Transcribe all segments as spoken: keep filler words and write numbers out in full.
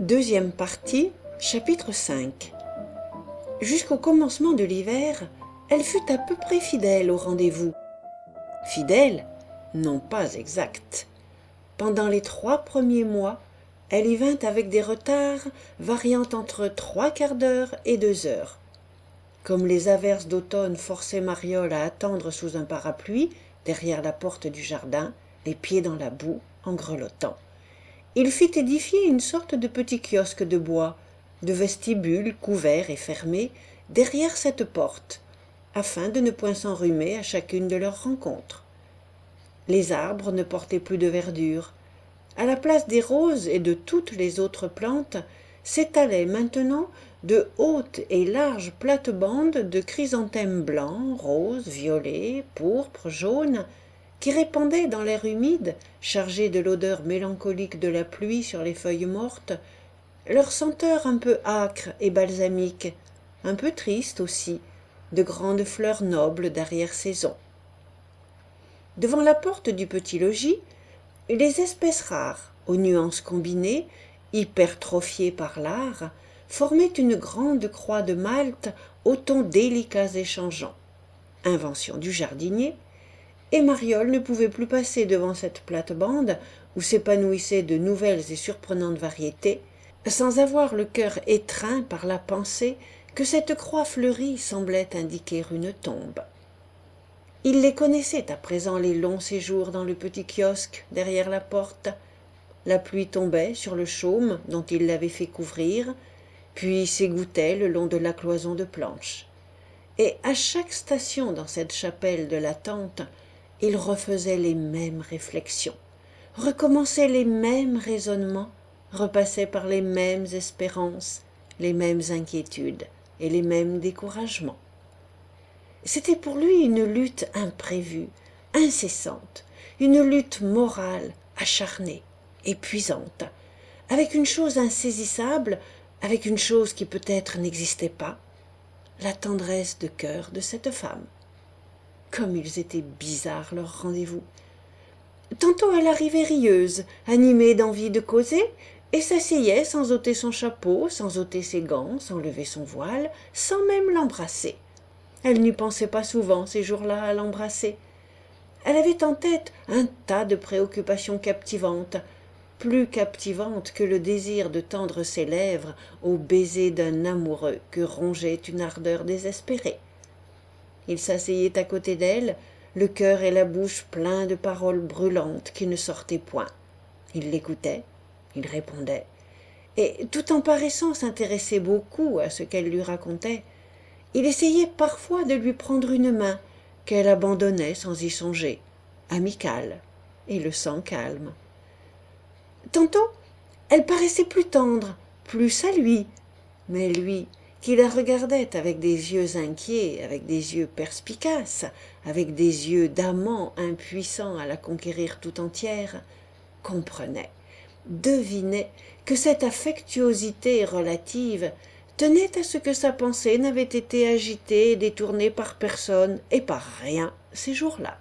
Deuxième partie, chapitre cinq. Jusqu'au commencement de l'hiver, elle fut à peu près fidèle au rendez-vous. Fidèle, non pas exacte. Pendant les trois premiers mois, elle y vint avec des retards variant entre trois quarts d'heure et deux heures. Comme les averses d'automne forçaient Mariole à attendre sous un parapluie, derrière la porte du jardin, les pieds dans la boue, en grelottant, il fit édifier une sorte de petit kiosque de bois, de vestibule couvert et fermé, derrière cette porte, afin de ne point s'enrhumer à chacune de leurs rencontres. Les arbres ne portaient plus de verdure. À la place des roses et de toutes les autres plantes, s'étalaient maintenant de hautes et larges plates-bandes de chrysanthèmes blancs, roses, violets, pourpres, jaunes, qui répandaient dans l'air humide, chargé de l'odeur mélancolique de la pluie sur les feuilles mortes, leur senteur un peu âcre et balsamique, un peu triste aussi, de grandes fleurs nobles d'arrière-saison. Devant la porte du petit logis, les espèces rares, aux nuances combinées, hypertrophiées par l'art, formaient une grande croix de Malte aux tons délicats et changeants. Invention du jardinier, et Mariole ne pouvait plus passer devant cette plate-bande où s'épanouissaient de nouvelles et surprenantes variétés, sans avoir le cœur étreint par la pensée que cette croix fleurie semblait indiquer une tombe. Il les connaissait à présent, les longs séjours dans le petit kiosque derrière la porte. La pluie tombait sur le chaume dont il l'avait fait couvrir, puis s'égouttait le long de la cloison de planches. Et à chaque station dans cette chapelle de l'attente, il refaisait les mêmes réflexions, recommençait les mêmes raisonnements, repassait par les mêmes espérances, les mêmes inquiétudes et les mêmes découragements. C'était pour lui une lutte imprévue, incessante, une lutte morale, acharnée, épuisante, avec une chose insaisissable, avec une chose qui peut-être n'existait pas, la tendresse de cœur de cette femme. Comme ils étaient bizarres leurs rendez-vous. Tantôt elle arrivait rieuse, animée d'envie de causer, et s'asseyait sans ôter son chapeau, sans ôter ses gants, sans lever son voile, sans même l'embrasser. Elle n'y pensait pas souvent ces jours-là à l'embrasser. Elle avait en tête un tas de préoccupations captivantes, plus captivantes que le désir de tendre ses lèvres au baiser d'un amoureux que rongeait une ardeur désespérée. Il s'asseyait à côté d'elle, le cœur et la bouche pleins de paroles brûlantes qui ne sortaient point. Il l'écoutait, il répondait, et tout en paraissant s'intéresser beaucoup à ce qu'elle lui racontait, il essayait parfois de lui prendre une main qu'elle abandonnait sans y songer, amicale, et le sang calme. Tantôt, elle paraissait plus tendre, plus à lui, mais lui, qui la regardait avec des yeux inquiets, avec des yeux perspicaces, avec des yeux d'amant impuissant à la conquérir tout entière, comprenait, devinait que cette affectuosité relative tenait à ce que sa pensée n'avait été agitée et détournée par personne et par rien ces jours-là.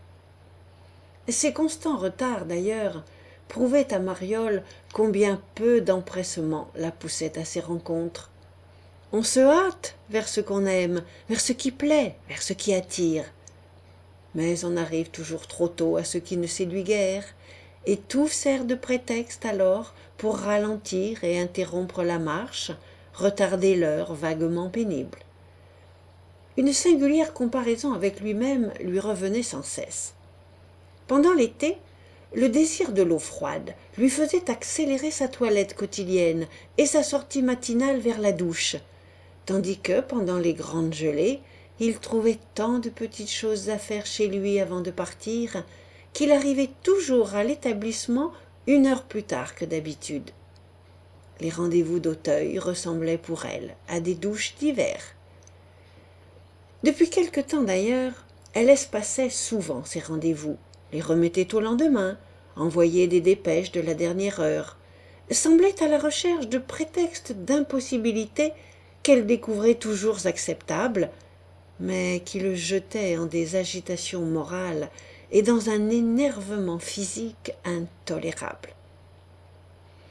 Ces constants retards, d'ailleurs, prouvaient à Mariole combien peu d'empressement la poussait à ces rencontres. On se hâte vers ce qu'on aime, vers ce qui plaît, vers ce qui attire. Mais on arrive toujours trop tôt à ce qui ne séduit guère, et tout sert de prétexte alors pour ralentir et interrompre la marche, retarder l'heure vaguement pénible. Une singulière comparaison avec lui-même lui revenait sans cesse. Pendant l'été, le désir de l'eau froide lui faisait accélérer sa toilette quotidienne et sa sortie matinale vers la douche, tandis que, pendant les grandes gelées, il trouvait tant de petites choses à faire chez lui avant de partir, qu'il arrivait toujours à l'établissement une heure plus tard que d'habitude. Les rendez-vous d'Auteuil ressemblaient pour elle à des douches d'hiver. Depuis quelque temps d'ailleurs, elle espaçait souvent ces rendez-vous, les remettait au lendemain, envoyait des dépêches de la dernière heure, semblait à la recherche de prétextes d'impossibilité qu'elle découvrait toujours acceptables, mais qui le jetaient en des agitations morales et dans un énervement physique intolérable.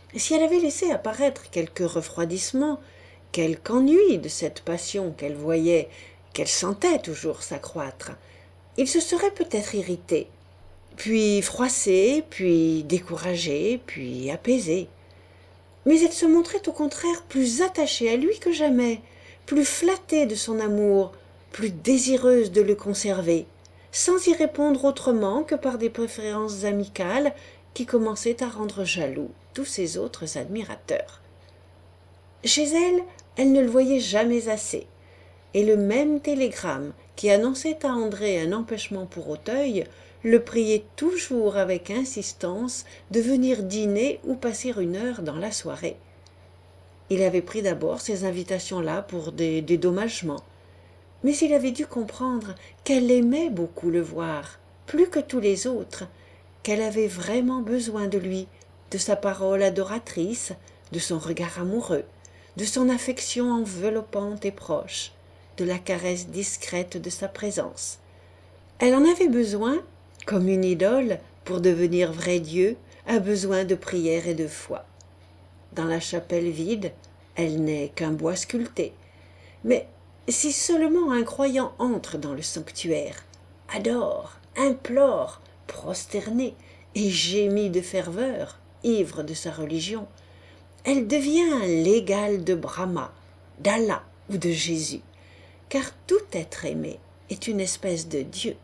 Si elle avait laissé apparaître quelque refroidissement, quelque ennui de cette passion qu'elle voyait, qu'elle sentait toujours s'accroître, il se serait peut-être irrité, puis froissé, puis découragé, puis apaisé. Mais elle se montrait au contraire plus attachée à lui que jamais, plus flattée de son amour, plus désireuse de le conserver, sans y répondre autrement que par des préférences amicales qui commençaient à rendre jaloux tous ses autres admirateurs. Chez elle, elle ne le voyait jamais assez, et le même télégramme qui annonçait à André un empêchement pour Auteuil le priait toujours avec insistance de venir dîner ou passer une heure dans la soirée. Il avait pris d'abord ces invitations-là pour des dédommagements, mais il avait dû comprendre qu'elle aimait beaucoup le voir, plus que tous les autres, qu'elle avait vraiment besoin de lui, de sa parole adoratrice, de son regard amoureux, de son affection enveloppante et proche, de la caresse discrète de sa présence. Elle en avait besoin, comme une idole, pour devenir vrai Dieu, a besoin de prière et de foi. Dans la chapelle vide, elle n'est qu'un bois sculpté. Mais si seulement un croyant entre dans le sanctuaire, adore, implore, prosterné et gémit de ferveur, ivre de sa religion, elle devient l'égale de Brahma, d'Allah ou de Jésus, car tout être aimé est une espèce de Dieu.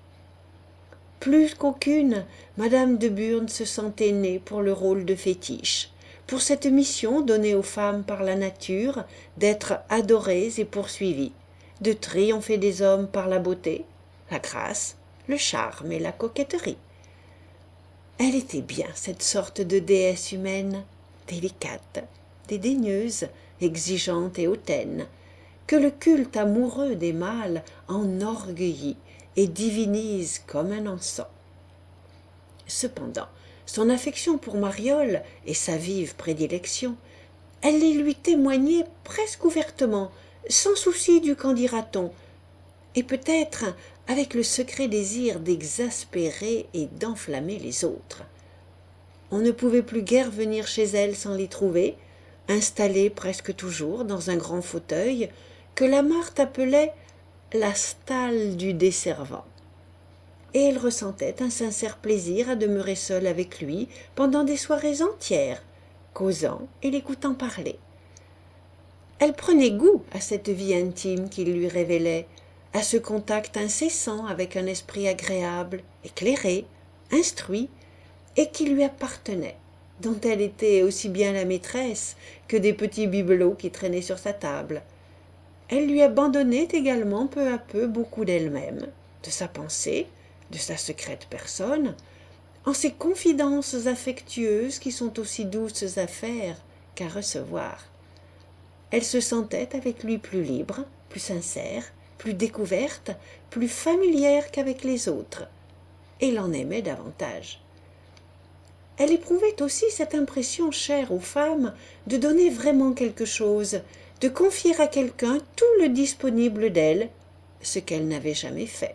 Plus qu'aucune, Madame de Burn se sentait née pour le rôle de fétiche, pour cette mission donnée aux femmes par la nature d'être adorées et poursuivies, de triompher des hommes par la beauté, la grâce, le charme et la coquetterie. Elle était bien cette sorte de déesse humaine, délicate, dédaigneuse, exigeante et hautaine, que le culte amoureux des mâles enorgueillit et divinise comme un encens. Cependant, son affection pour Mariole et sa vive prédilection, elle les lui témoignait presque ouvertement, sans souci du qu'en dira-t-on, et peut-être avec le secret désir d'exaspérer et d'enflammer les autres. On ne pouvait plus guère venir chez elle sans l'y trouver, installée presque toujours dans un grand fauteuil que la Marthe appelait la stalle du desservant. Et elle ressentait un sincère plaisir à demeurer seule avec lui pendant des soirées entières, causant et l'écoutant parler. Elle prenait goût à cette vie intime qu'il lui révélait, à ce contact incessant avec un esprit agréable, éclairé, instruit, et qui lui appartenait, dont elle était aussi bien la maîtresse que des petits bibelots qui traînaient sur sa table. Elle lui abandonnait également peu à peu beaucoup d'elle-même, de sa pensée, de sa secrète personne, en ces confidences affectueuses qui sont aussi douces à faire qu'à recevoir. Elle se sentait avec lui plus libre, plus sincère, plus découverte, plus familière qu'avec les autres, et l'en aimait davantage. Elle éprouvait aussi cette impression chère aux femmes de donner vraiment quelque chose, de confier à quelqu'un tout le disponible d'elle, ce qu'elle n'avait jamais fait.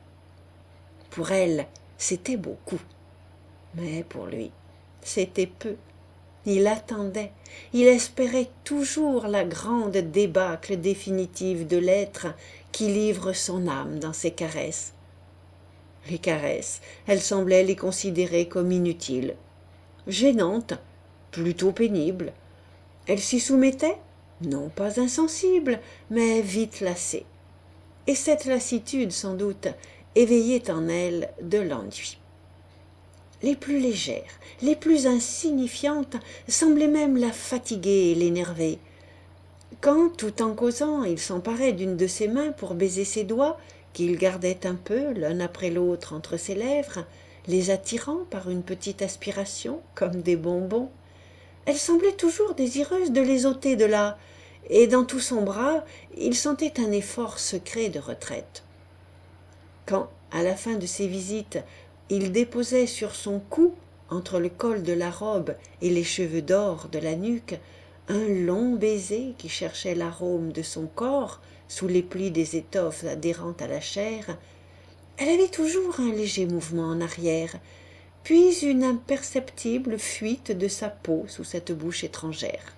Pour elle, c'était beaucoup, mais pour lui, c'était peu. Il attendait, il espérait toujours la grande débâcle définitive de l'être qui livre son âme dans ses caresses. Les caresses, elle semblait les considérer comme inutiles, gênantes, plutôt pénibles. Elle s'y soumettait, non pas insensible, mais vite lassée. Et cette lassitude, sans doute, éveillait en elle de l'ennui. Les plus légères, les plus insignifiantes semblaient même la fatiguer et l'énerver. Quand, tout en causant, il s'emparait d'une de ses mains pour baiser ses doigts, qu'il gardait un peu l'un après l'autre entre ses lèvres, les attirant par une petite aspiration comme des bonbons, elle semblait toujours désireuse de les ôter de là, et dans tout son bras, il sentait un effort secret de retraite. Quand, à la fin de ses visites, il déposait sur son cou, entre le col de la robe et les cheveux d'or de la nuque, un long baiser qui cherchait l'arôme de son corps sous les plis des étoffes adhérentes à la chair, elle avait toujours un léger mouvement en arrière, puis une imperceptible fuite de sa peau sous cette bouche étrangère.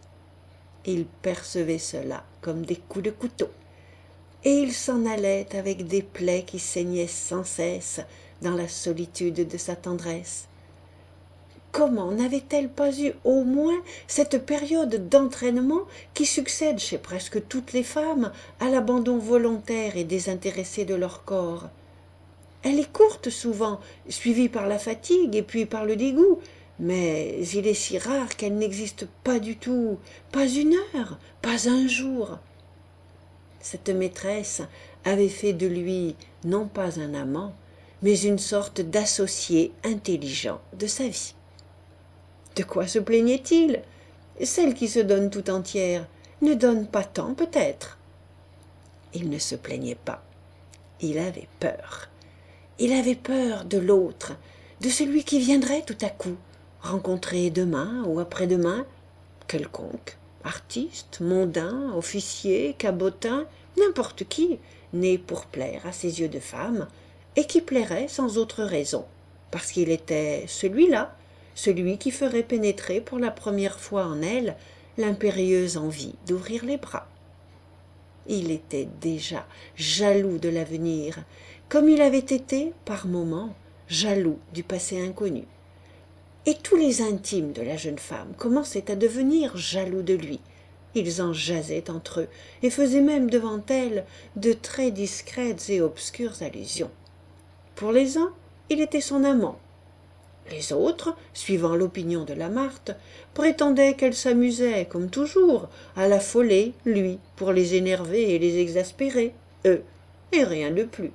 Il percevait cela comme des coups de couteau, et il s'en allait avec des plaies qui saignaient sans cesse dans la solitude de sa tendresse. Comment n'avait-elle pas eu au moins cette période d'entraînement qui succède chez presque toutes les femmes à l'abandon volontaire et désintéressé de leur corps? Elle est courte souvent, suivie par la fatigue et puis par le dégoût, mais il est si rare qu'elle n'existe pas du tout, pas une heure, pas un jour. Cette maîtresse avait fait de lui non pas un amant, mais une sorte d'associé intelligent de sa vie. De quoi se plaignait-il? Celle qui se donne tout entière ne donne pas tant peut-être. Il ne se plaignait pas. Il avait peur. Il avait peur de l'autre, de celui qui viendrait tout à coup, rencontrer demain ou après-demain, quelconque, artiste, mondain, officier, cabotin, n'importe qui, né pour plaire à ses yeux de femme, et qui plairait sans autre raison, parce qu'il était celui-là, celui qui ferait pénétrer pour la première fois en elle l'impérieuse envie d'ouvrir les bras. Il était déjà jaloux de l'avenir, comme il avait été, par moments, jaloux du passé inconnu. Et tous les intimes de la jeune femme commençaient à devenir jaloux de lui. Ils en jasaient entre eux et faisaient même devant elle de très discrètes et obscures allusions. Pour les uns, il était son amant. Les autres, suivant l'opinion de Lamarthe, prétendaient qu'elle s'amusait, comme toujours, à l'affoler, lui, pour les énerver et les exaspérer, eux, et rien de plus.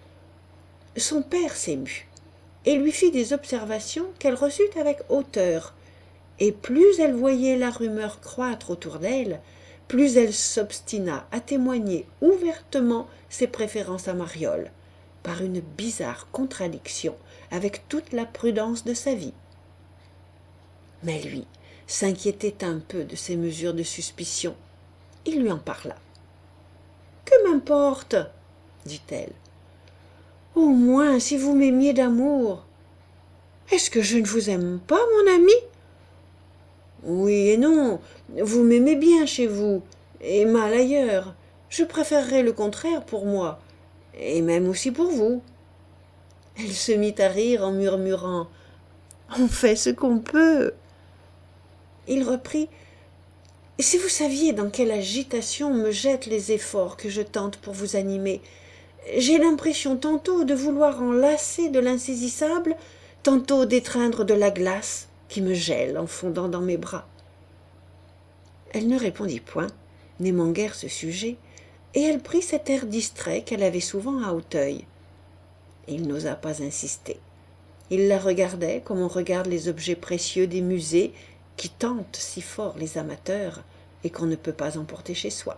Son père s'émut, et lui fit des observations qu'elle reçut avec hauteur, et plus elle voyait la rumeur croître autour d'elle, plus elle s'obstina à témoigner ouvertement ses préférences à Mariole, par une bizarre contradiction avec toute la prudence de sa vie. Mais lui s'inquiétait un peu de ces mesures de suspicion. Il lui en parla. « Que m'importe » dit-elle. « Au moins, si vous m'aimiez d'amour. »« Est-ce que je ne vous aime pas, mon ami ?»« Oui et non. Vous m'aimez bien chez vous, et mal ailleurs. Je préférerais le contraire pour moi, et même aussi pour vous. » Elle se mit à rire en murmurant « On fait ce qu'on peut. » Il reprit « Si vous saviez dans quelle agitation me jettent les efforts que je tente pour vous animer, j'ai l'impression tantôt de vouloir enlacer de l'insaisissable, tantôt d'étreindre de la glace qui me gèle en fondant dans mes bras. » Elle ne répondit point, n'aimant guère ce sujet, et elle prit cet air distrait qu'elle avait souvent à Auteuil. Il n'osa pas insister. Il la regardait comme on regarde les objets précieux des musées qui tentent si fort les amateurs et qu'on ne peut pas emporter chez soi.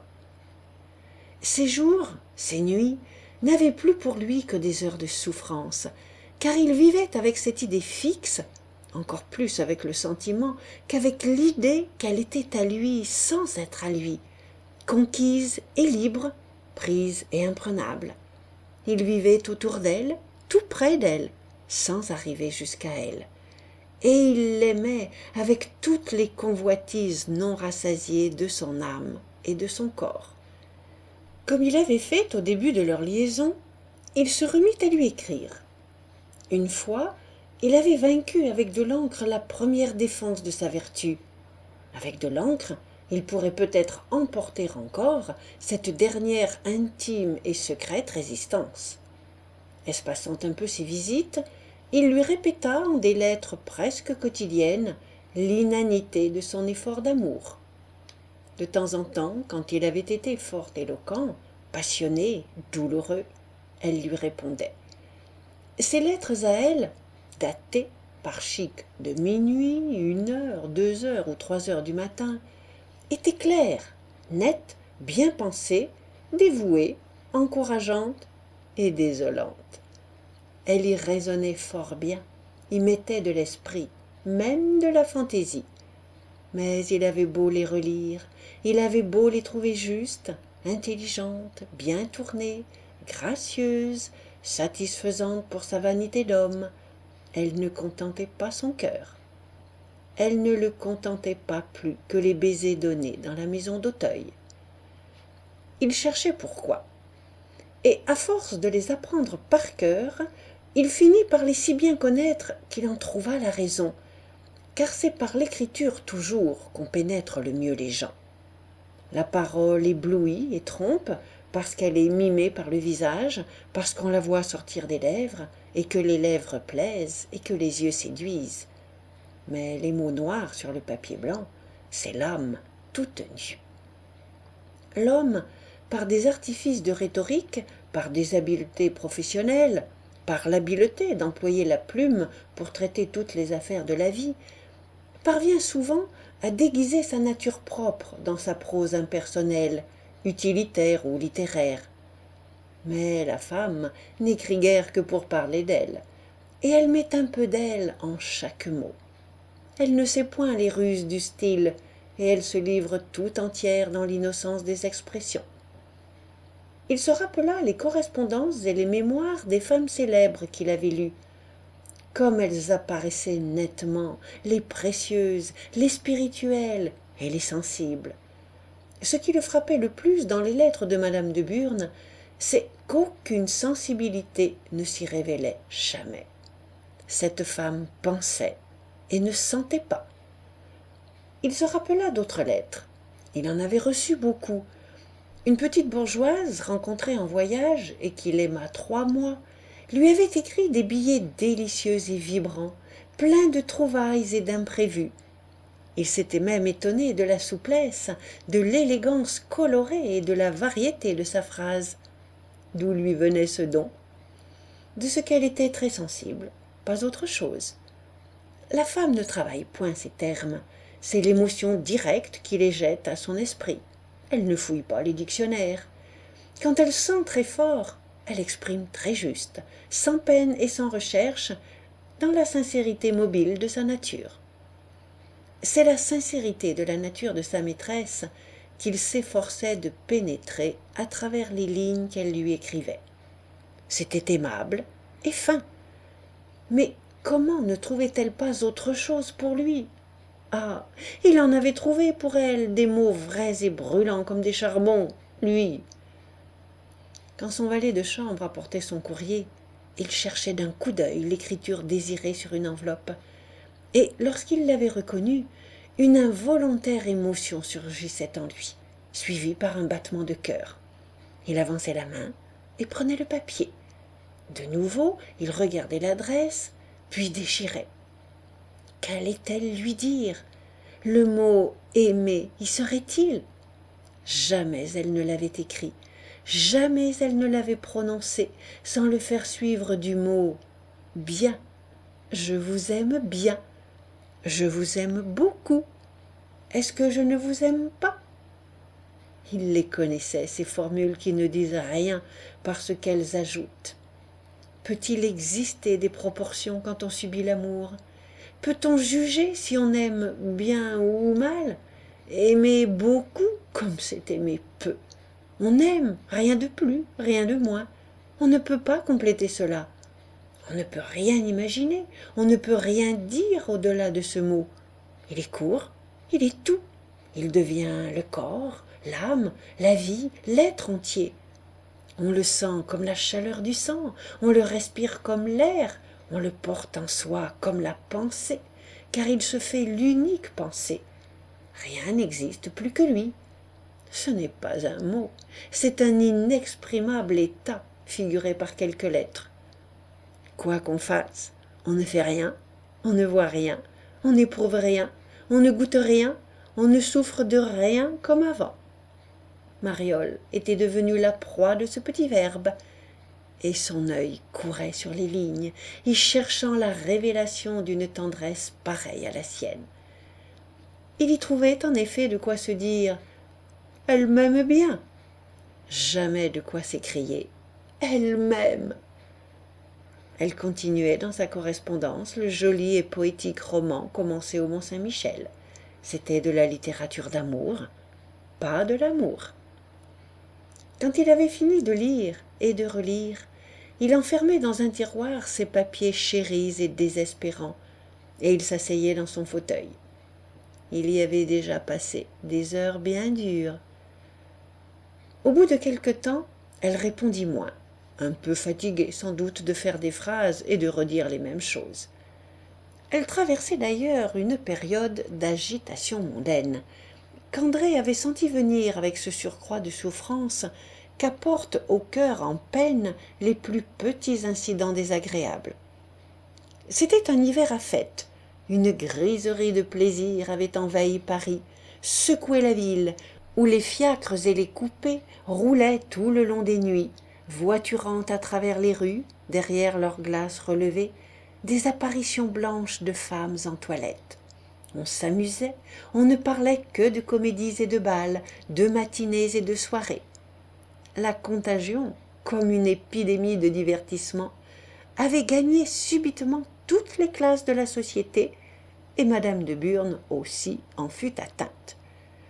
Ces jours, ces nuits, n'avaient plus pour lui que des heures de souffrance, car il vivait avec cette idée fixe, encore plus avec le sentiment qu'avec l'idée qu'elle était à lui sans être à lui, conquise et libre, prise et imprenable. Il vivait autour d'elle, tout près d'elle, sans arriver jusqu'à elle. Et il l'aimait avec toutes les convoitises non rassasiées de son âme et de son corps. Comme il avait fait au début de leur liaison, il se remit à lui écrire. Une fois, il avait vaincu avec de l'encre la première défense de sa vertu. Avec de l'encre, il pourrait peut-être emporter encore cette dernière intime et secrète résistance. Espaçant un peu ses visites, il lui répéta en des lettres presque quotidiennes l'inanité de son effort d'amour. De temps en temps, quand il avait été fort éloquent, passionné, douloureux, elle lui répondait. Ces lettres à elle, datées par chic de minuit, une heure, deux heures ou trois heures du matin, étaient claires, nettes, bien pensées, dévouées, encourageantes et désolantes. Elle y raisonnait fort bien, y mettait de l'esprit, même de la fantaisie. Mais il avait beau les relire, il avait beau les trouver justes, intelligentes, bien tournées, gracieuses, satisfaisantes pour sa vanité d'homme, Elle ne contentait pas son cœur. Elle ne le contentait pas plus que les baisers donnés dans la maison d'Auteuil. Il cherchait pourquoi. Et à force de les apprendre par cœur, il finit par les si bien connaître qu'il en trouva la raison, car c'est par l'écriture toujours qu'on pénètre le mieux les gens. La parole éblouit et trompe, parce qu'elle est mimée par le visage, parce qu'on la voit sortir des lèvres, et que les lèvres plaisent, et que les yeux séduisent. Mais les mots noirs sur le papier blanc, c'est l'âme toute nue. L'homme, par des artifices de rhétorique, par des habiletés professionnelles, par l'habileté d'employer la plume pour traiter toutes les affaires de la vie, parvient souvent à déguiser sa nature propre dans sa prose impersonnelle, utilitaire ou littéraire. Mais la femme n'écrit guère que pour parler d'elle, et elle met un peu d'elle en chaque mot. Elle ne sait point les ruses du style, et elle se livre tout entière dans l'innocence des expressions. Il se rappela les correspondances et les mémoires des femmes célèbres qu'il avait lues. Comme elles apparaissaient nettement, les précieuses, les spirituelles et les sensibles. Ce qui le frappait le plus dans les lettres de Madame de Burn, c'est qu'aucune sensibilité ne s'y révélait jamais. Cette femme pensait et ne sentait pas. Il se rappela d'autres lettres. Il en avait reçu beaucoup. Une petite bourgeoise rencontrée en voyage et qu'il aima trois mois, lui avait écrit des billets délicieux et vibrants, pleins de trouvailles et d'imprévus. Il s'était même étonné de la souplesse, de l'élégance colorée et de la variété de sa phrase. D'où lui venait ce don? De ce qu'elle était très sensible, pas autre chose. La femme ne travaille point ces termes, c'est l'émotion directe qui les jette à son esprit. Elle ne fouille pas les dictionnaires. Quand elle sent très fort, elle exprime très juste, sans peine et sans recherche, dans la sincérité mobile de sa nature. C'est la sincérité de la nature de sa maîtresse qu'il s'efforçait de pénétrer à travers les lignes qu'elle lui écrivait. C'était aimable et fin. Mais comment ne trouvait-elle pas autre chose pour lui? Ah, il en avait trouvé pour elle des mots vrais et brûlants comme des charbons, lui. Quand son valet de chambre apportait son courrier, il cherchait d'un coup d'œil l'écriture désirée sur une enveloppe, et lorsqu'il l'avait reconnue, une involontaire émotion surgissait en lui, suivie par un battement de cœur. Il avançait la main et prenait le papier. De nouveau, il regardait l'adresse, puis déchirait. Qu'allait-elle lui dire? Le mot « aimer » y serait-il? Jamais elle ne l'avait écrit, jamais elle ne l'avait prononcé sans le faire suivre du mot « bien ». Je vous aime bien. Je vous aime beaucoup. Est-ce que je ne vous aime pas? Il les connaissait, ces formules qui ne disent rien parce qu'elles ajoutent. Peut-il exister des proportions quand on subit l'amour? Peut-on juger si on aime bien ou mal? Aimer beaucoup comme c'est aimer peu. On aime, rien de plus, rien de moins. On ne peut pas compléter cela. On ne peut rien imaginer, on ne peut rien dire au-delà de ce mot. Il est court, il est tout. Il devient le corps, l'âme, la vie, l'être entier. On le sent comme la chaleur du sang, on le respire comme l'air, on le porte en soi comme la pensée, car il se fait l'unique pensée. Rien n'existe plus que lui. Ce n'est pas un mot, c'est un inexprimable état figuré par quelques lettres. Quoi qu'on fasse, on ne fait rien, on ne voit rien, on n'éprouve rien, on ne goûte rien, on ne souffre de rien comme avant. Mariole était devenue la proie de ce petit verbe, et son œil courait sur les lignes, y cherchant la révélation d'une tendresse pareille à la sienne. Il y trouvait en effet de quoi se dire « Elle m'aime bien », jamais de quoi s'écrier « Elle m'aime ». Elle continuait dans sa correspondance le joli et poétique roman commencé au Mont-Saint-Michel. C'était de la littérature d'amour, pas de l'amour. Quand il avait fini de lire et de relire, il enfermait dans un tiroir ses papiers chéris et désespérants, et il s'asseyait dans son fauteuil. Il y avait déjà passé des heures bien dures. Au bout de quelque temps, elle répondit moins, un peu fatiguée sans doute de faire des phrases et de redire les mêmes choses. Elle traversait d'ailleurs une période d'agitation mondaine, qu'André avait senti venir avec ce surcroît de souffrance qu'apportent au cœur en peine les plus petits incidents désagréables. C'était un hiver à fête. Une griserie de plaisir avait envahi Paris, secoué la ville, où les fiacres et les coupés roulaient tout le long des nuits, voiturant à travers les rues, derrière leurs glaces relevées, des apparitions blanches de femmes en toilette. On s'amusait, on ne parlait que de comédies et de bals, de matinées et de soirées. La contagion, comme une épidémie de divertissement, avait gagné subitement toutes les classes de la société, et madame de Burnes aussi en fut atteinte.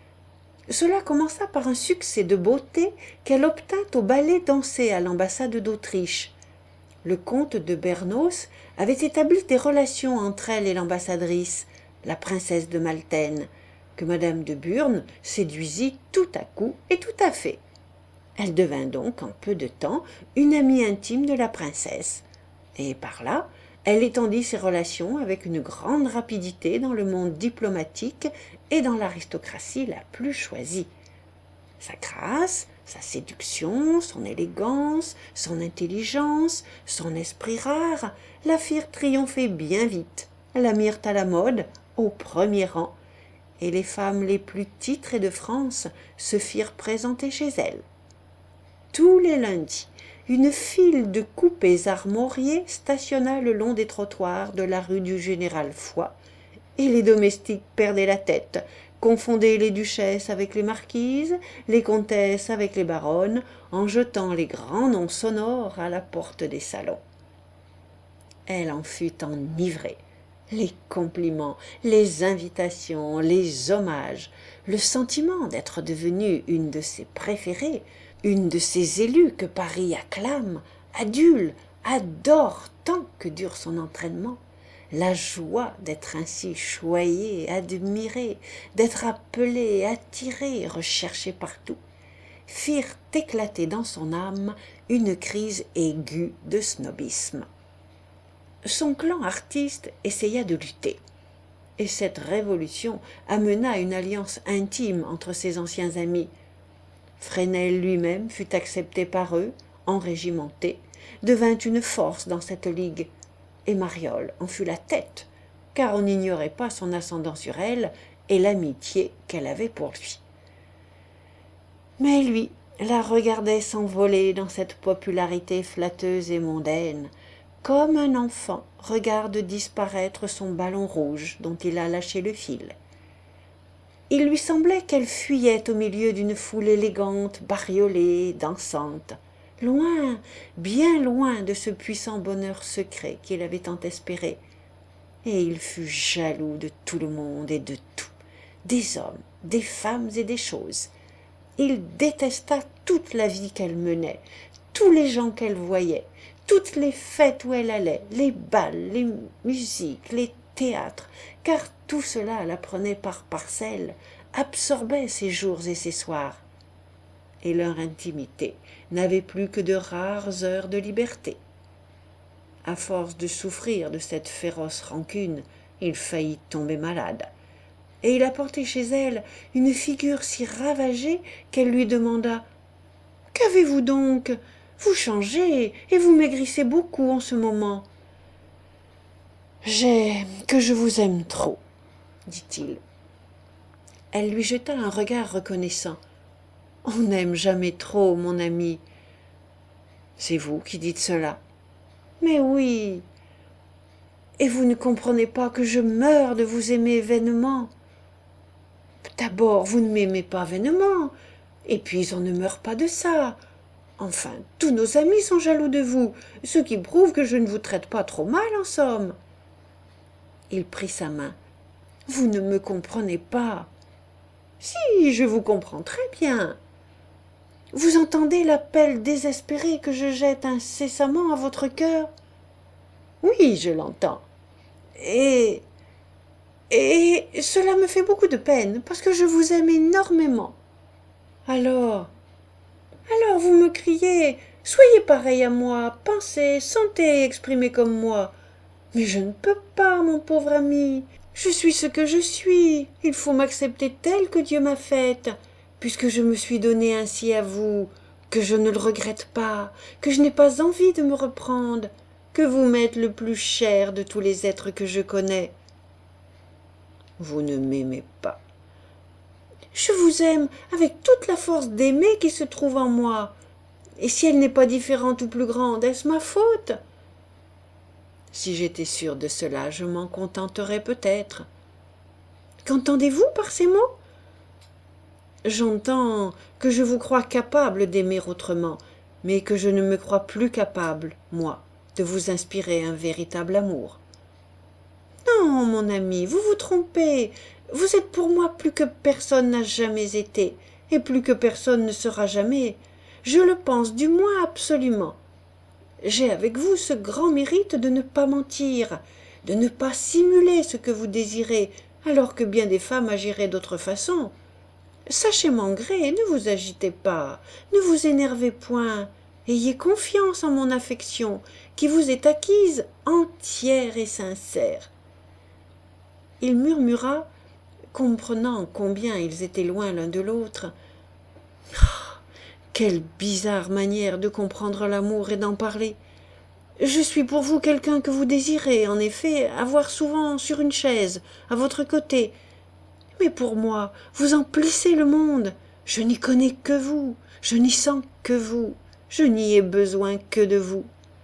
Cela commença par un succès de beauté qu'elle obtint au ballet dansé à l'ambassade d'Autriche. Le comte de Bernos avait établi des relations entre elle et l'ambassadrice, la princesse de Maltaine, que madame de Burnes séduisit tout à coup et tout à fait. Elle devint donc en peu de temps une amie intime de la princesse, et par là, elle étendit ses relations avec une grande rapidité dans le monde diplomatique et dans l'aristocratie la plus choisie. Sa grâce, sa séduction, son élégance, son intelligence, son esprit rare la firent triompher bien vite, la mirent à la mode, au premier rang, et les femmes les plus titrées de France se firent présenter chez elle. Tous les lundis, une file de coupés armoriés stationna le long des trottoirs de la rue du Général Foy, et les domestiques perdaient la tête, confondaient les duchesses avec les marquises, les comtesses avec les baronnes, en jetant les grands noms sonores à la porte des salons. Elle en fut enivrée. Les compliments, les invitations, les hommages, le sentiment d'être devenue une de ses préférées, une de ces élues que Paris acclame, adule, adore tant que dure son entraînement, la joie d'être ainsi choyée, admirée, d'être appelée, attirée, recherchée partout, firent éclater dans son âme une crise aiguë de snobisme. Son clan artiste essaya de lutter, et cette révolution amena une alliance intime entre ses anciens amis. Fresnel lui-même fut accepté par eux, enrégimenté, devint une force dans cette ligue, et Mariole en fut la tête, car on n'ignorait pas son ascendant sur elle et l'amitié qu'elle avait pour lui. Mais lui la regardait s'envoler dans cette popularité flatteuse et mondaine, comme un enfant regarde disparaître son ballon rouge dont il a lâché le fil. Il lui semblait qu'elle fuyait au milieu d'une foule élégante, bariolée, dansante, loin, bien loin de ce puissant bonheur secret qu'il avait tant espéré. Et il fut jaloux de tout le monde et de tout, des hommes, des femmes et des choses. Il détesta toute la vie qu'elle menait, tous les gens qu'elle voyait, toutes les fêtes où elle allait, les bals, les musiques, les théâtres, car tout cela la prenait par parcelles, absorbait ses jours et ses soirs. Et leur intimité n'avait plus que de rares heures de liberté. À force de souffrir de cette féroce rancune, il faillit tomber malade, et il apportait chez elle une figure si ravagée qu'elle lui demanda « Qu'avez-vous donc ? Vous changez et vous maigrissez beaucoup en ce moment. »« J'ai que je vous aime trop, » dit-il. Elle lui jeta un regard reconnaissant. « On n'aime jamais trop, mon ami. »« C'est vous qui dites cela. »« Mais oui. Et vous ne comprenez pas que je meurs de vous aimer vainement. »« D'abord, vous ne m'aimez pas vainement, et puis on ne meurt pas de ça. Enfin, tous nos amis sont jaloux de vous, ce qui prouve que je ne vous traite pas trop mal, en somme. » Il prit sa main. « Vous ne me comprenez pas. »« Si, je vous comprends très bien. » Vous entendez l'appel désespéré que je jette incessamment à votre cœur? Oui, je l'entends. Et... et cela me fait beaucoup de peine, parce que je vous aime énormément. Alors... alors vous me criez, soyez pareil à moi, pensez, sentez, exprimez comme moi. Mais je ne peux pas, mon pauvre ami. Je suis ce que je suis. Il faut m'accepter telle que Dieu m'a faite, puisque je me suis donnée ainsi à vous, que je ne le regrette pas, que je n'ai pas envie de me reprendre, que vous m'êtes le plus cher de tous les êtres que je connais. Vous ne m'aimez pas. Je vous aime avec toute la force d'aimer qui se trouve en moi. Et si elle n'est pas différente ou plus grande, est-ce ma faute? Si j'étais sûre de cela, je m'en contenterais peut-être. Qu'entendez-vous par ces mots? J'entends que je vous crois capable d'aimer autrement, mais que je ne me crois plus capable, moi, de vous inspirer un véritable amour. Non, mon ami, vous vous trompez. Vous êtes pour moi plus que personne n'a jamais été, et plus que personne ne sera jamais. Je le pense du moins absolument. J'ai avec vous ce grand mérite de ne pas mentir, de ne pas simuler ce que vous désirez, alors que bien des femmes agiraient d'autre façon. Sachez m'en gré, ne vous agitez pas, ne vous énervez point, ayez confiance en mon affection, qui vous est acquise entière et sincère. Il murmura, comprenant combien ils étaient loin l'un de l'autre. Ah, quelle bizarre manière de comprendre l'amour et d'en parler. Je suis pour vous quelqu'un que vous désirez, en effet, avoir souvent sur une chaise, à votre côté. Mais pour moi, vous emplissez le monde. Je n'y connais que vous, je n'y sens que vous, je n'y ai besoin que de vous.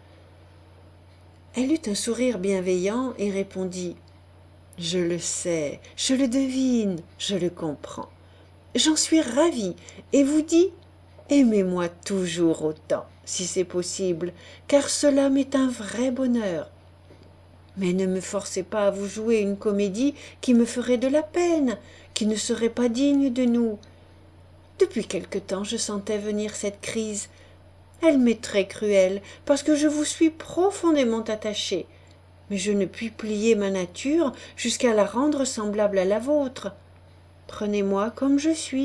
Elle eut un sourire bienveillant et répondit « Je le sais, je le devine, je le comprends. J'en suis ravie et vous dis « Aimez-moi toujours autant, si c'est possible, car cela m'est un vrai bonheur. Mais ne me forcez pas à vous jouer une comédie qui me ferait de la peine, qui ne serait pas digne de nous. Depuis quelque temps, je sentais venir cette crise. Elle m'est très cruelle, parce que je vous suis profondément attachée. Mais je ne puis plier ma nature jusqu'à la rendre semblable à la vôtre. Prenez-moi comme je suis. »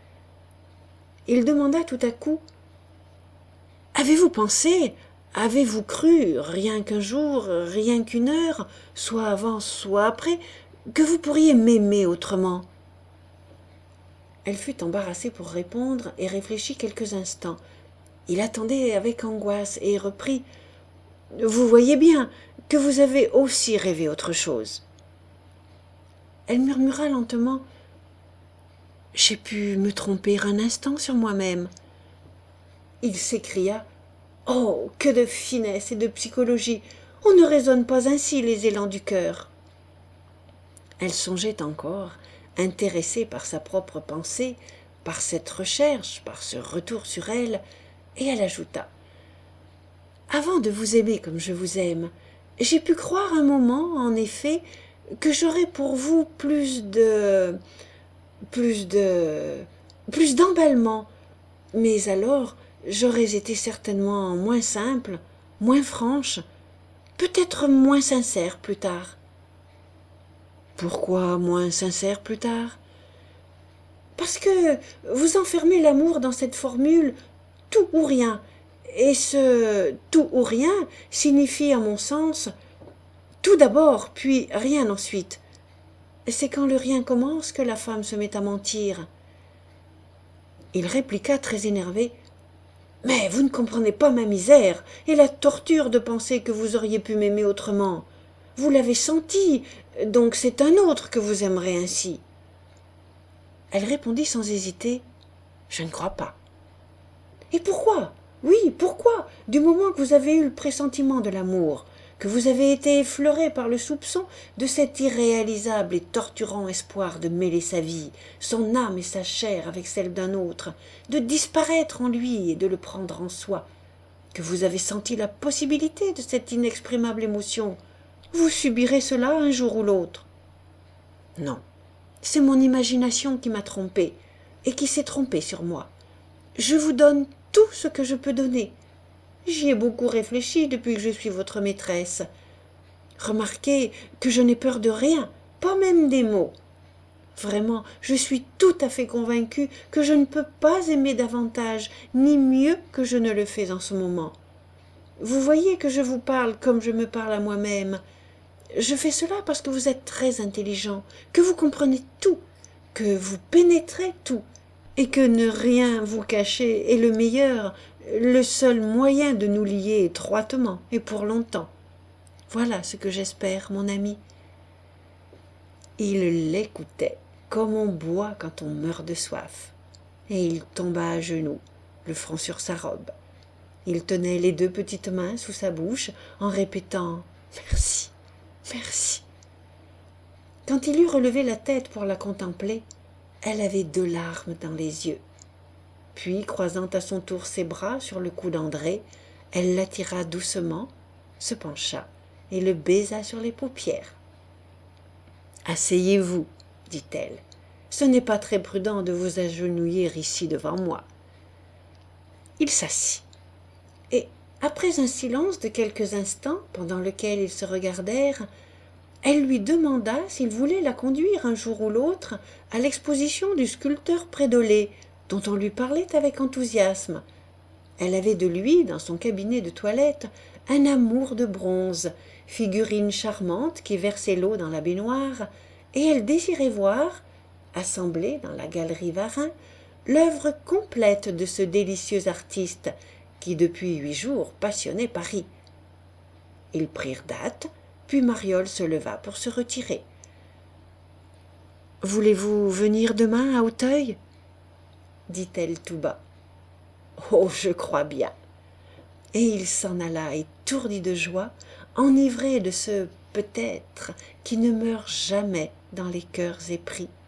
Il demanda tout à coup « Avez-vous pensé, avez-vous cru, rien qu'un jour, rien qu'une heure, soit avant, soit après, que vous pourriez m'aimer autrement ?» Elle fut embarrassée pour répondre et réfléchit quelques instants. Il attendait avec angoisse et reprit « Vous voyez bien que vous avez aussi rêvé autre chose. » Elle murmura lentement « J'ai pu me tromper un instant sur moi-même. » Il s'écria « Oh, que de finesse et de psychologie! On ne raisonne pas ainsi les élans du cœur. » Elle songeait encore, intéressée par sa propre pensée, par cette recherche, par ce retour sur elle, et elle ajouta « Avant de vous aimer comme je vous aime, j'ai pu croire un moment, en effet, que j'aurais pour vous plus de... plus de... plus d'emballement, mais alors j'aurais été certainement moins simple, moins franche, peut-être moins sincère plus tard. » Pourquoi moins sincère plus tard? Parce que vous enfermez l'amour dans cette formule « tout ou rien », et ce « tout ou rien » signifie, à mon sens, tout d'abord, puis rien ensuite. C'est quand le rien commence que la femme se met à mentir. Il répliqua très énervé « Mais vous ne comprenez pas ma misère et la torture de penser que vous auriez pu m'aimer autrement. Vous l'avez senti, donc c'est un autre que vous aimerez ainsi. » Elle répondit sans hésiter « Je ne crois pas. » Et pourquoi? Oui, pourquoi? Du moment que vous avez eu le pressentiment de l'amour, que vous avez été effleuré par le soupçon de cet irréalisable et torturant espoir de mêler sa vie, son âme et sa chair avec celle d'un autre, de disparaître en lui et de le prendre en soi, que vous avez senti la possibilité de cette inexprimable émotion, vous subirez cela un jour ou l'autre. Non, c'est mon imagination qui m'a trompée et qui s'est trompée sur moi. Je vous donne tout ce que je peux donner. J'y ai beaucoup réfléchi depuis que je suis votre maîtresse. Remarquez que je n'ai peur de rien, pas même des mots. Vraiment, je suis tout à fait convaincue que je ne peux pas aimer davantage, ni mieux que je ne le fais en ce moment. Vous voyez que je vous parle comme je me parle à moi-même. Je fais cela parce que vous êtes très intelligent, que vous comprenez tout, que vous pénétrez tout, et que ne rien vous cacher est le meilleur, le seul moyen de nous lier étroitement et pour longtemps. Voilà ce que j'espère, mon ami. Il l'écoutait comme on boit quand on meurt de soif, et il tomba à genoux, le front sur sa robe. Il tenait les deux petites mains sous sa bouche en répétant « Merci, merci ». Quand il eut relevé la tête pour la contempler, elle avait deux larmes dans les yeux. Puis, croisant à son tour ses bras sur le cou d'André, elle l'attira doucement, se pencha et le baisa sur les paupières. « Asseyez-vous, dit-elle. Ce n'est pas très prudent de vous agenouiller ici devant moi. » Il s'assit, et, après un silence de quelques instants, pendant lequel ils se regardèrent, elle lui demanda s'il voulait la conduire un jour ou l'autre à l'exposition du sculpteur Prédolé, dont on lui parlait avec enthousiasme. Elle avait de lui, dans son cabinet de toilette, un amour de bronze, figurine charmante qui versait l'eau dans la baignoire, et elle désirait voir, assemblée dans la galerie Varin, l'œuvre complète de ce délicieux artiste qui depuis huit jours passionnait Paris. Ils prirent date, puis Mariole se leva pour se retirer. « Voulez-vous venir demain à Auteuil ?» dit-elle tout bas. « Oh, je crois bien. » Et il s'en alla étourdi de joie, enivré de ce peut-être qui ne meurt jamais dans les cœurs épris.